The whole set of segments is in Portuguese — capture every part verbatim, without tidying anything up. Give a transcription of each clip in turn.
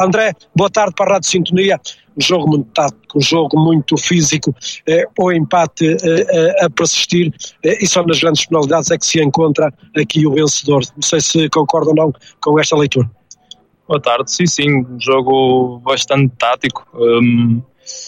André, boa tarde para a Rádio Sintonia. Um jogo muito tático, um jogo muito físico, eh, o empate eh, a persistir, eh, e só nas grandes penalidades é que se encontra aqui o vencedor. Não sei se concorda ou não com esta leitura. Boa tarde, sim, sim, um jogo bastante tático. Um,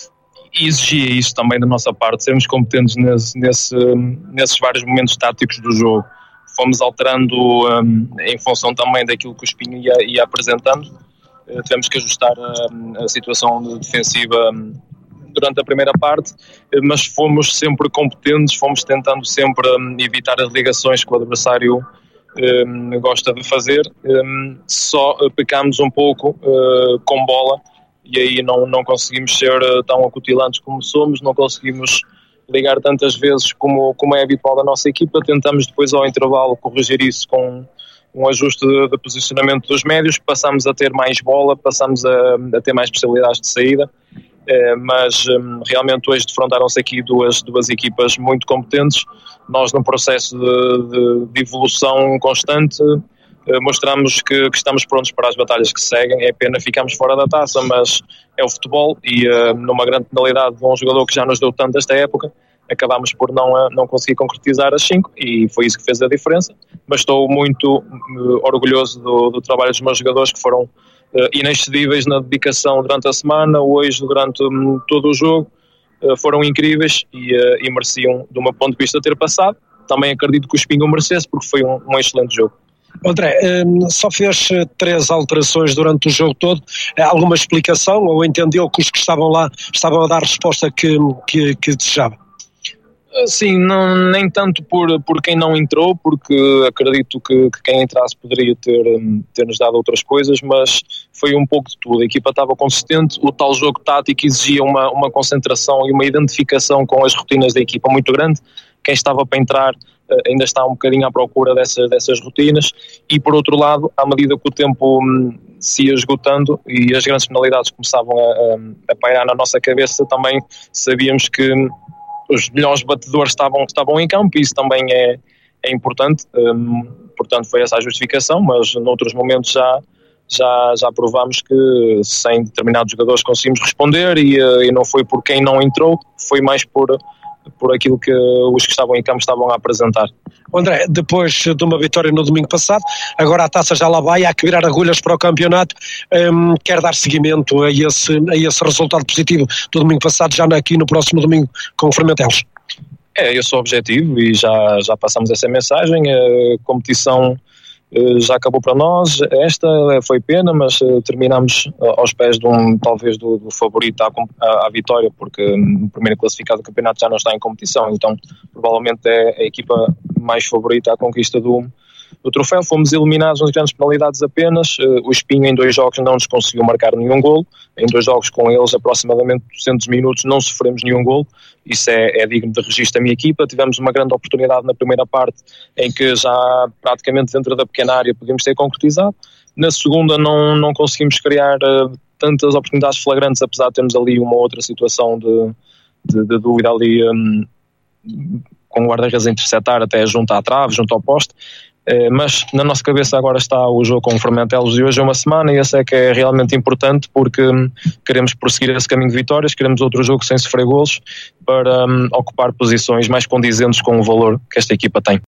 e exigia isso também da nossa parte, sermos competentes nesse, nesse, nesses vários momentos táticos do jogo. Fomos alterando um, em função também daquilo que o Espinho ia, ia apresentando. Uh, tivemos que ajustar a, a situação defensiva um, durante a primeira parte, uh, mas fomos sempre competentes, fomos tentando sempre um, evitar as ligações que o adversário um, gosta de fazer. Um, só uh, pecámos um pouco uh, com bola, e aí não, não conseguimos ser uh, tão acutilantes como somos, não conseguimos ligar tantas vezes como, como é habitual da nossa equipa. Tentamos depois ao intervalo corrigir isso com um ajuste de, de posicionamento dos médios, passamos a ter mais bola, passamos a, a ter mais possibilidades de saída, eh, mas um, realmente hoje defrontaram-se aqui duas, duas equipas muito competentes. Nós, num processo de, de, de evolução constante, eh, mostramos que, que estamos prontos para as batalhas que seguem. É pena ficarmos fora da taça, mas é o futebol, e uh, numa grande penalidade de um jogador que já nos deu tanto esta época, acabámos por não, não conseguir concretizar as cinco, e foi isso que fez a diferença. Mas estou muito uh, orgulhoso do, do trabalho dos meus jogadores, que foram uh, inexcedíveis na dedicação durante a semana, hoje durante um, todo o jogo, uh, foram incríveis e, uh, e mereciam, do meu ponto de vista, ter passado. Também acredito que o Espinho merecesse, porque foi um, um excelente jogo. André, só fez três alterações durante o jogo todo. Alguma explicação, ou entendeu que os que estavam lá estavam a dar a resposta que, que, que desejava? Sim, não, nem tanto por, por quem não entrou, porque acredito que, que quem entrasse poderia ter, ter nos dado outras coisas, mas foi um pouco de tudo. A equipa estava consistente, o tal jogo tático exigia uma, uma concentração e uma identificação com as rotinas da equipa muito grande. Quem estava para entrar ainda está um bocadinho à procura dessas, dessas rotinas, e por outro lado, à medida que o tempo hum, se ia esgotando e as grandes penalidades começavam a, a, a pairar na nossa cabeça, também sabíamos que hum, os melhores batedores estavam, estavam em campo, e isso também é, é importante. Hum, portanto foi essa a justificação, mas noutros momentos já, já, já provámos que sem determinados jogadores conseguimos responder, e, e não foi por quem não entrou, foi mais por por aquilo que os que estavam em campo estavam a apresentar. André, depois de uma vitória no domingo passado, agora a taça já lá vai, há que virar agulhas para o campeonato. Um, quer dar seguimento a esse, a esse resultado positivo do domingo passado, já aqui no próximo domingo com o Fermentelos? É esse o objetivo, e já, já passamos essa mensagem. A competição já acabou para nós, esta foi pena, mas terminamos aos pés de um, talvez do, do favorito à, à, à vitória, porque o primeiro classificado do campeonato já não está em competição, então provavelmente é a equipa mais favorita à conquista do, do troféu. Fomos eliminados nas grandes penalidades apenas. O Espinho em dois jogos não nos conseguiu marcar nenhum golo, em dois jogos com eles aproximadamente duzentos minutos não sofremos nenhum golo. Isso é, é digno de registro da minha equipa. Tivemos uma grande oportunidade na primeira parte, em que já praticamente dentro da pequena área podíamos ter concretizado. Na segunda não, não conseguimos criar uh, tantas oportunidades flagrantes, apesar de termos ali uma outra situação de, de, de dúvida ali, um, com o guarda-redes a interceptar até junto à trave, junto ao poste. Uh, mas na nossa cabeça agora está o jogo com o Fermentelos, e hoje é uma semana, e esse é que é realmente importante, porque um, queremos prosseguir esse caminho de vitórias, queremos outro jogo sem sofrer golos, para um, ocupar posições mais condizentes com o valor que esta equipa tem.